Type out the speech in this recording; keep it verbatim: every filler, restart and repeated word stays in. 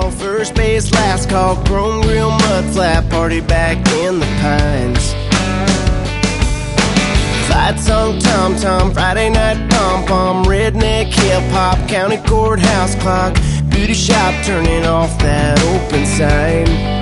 on first base, last call, chrome grill, mud flap, party back in the pines. Fight song, tom-tom, Friday night pom-pom, redneck hip-hop, county courthouse clock, beauty shop turning off that open sign.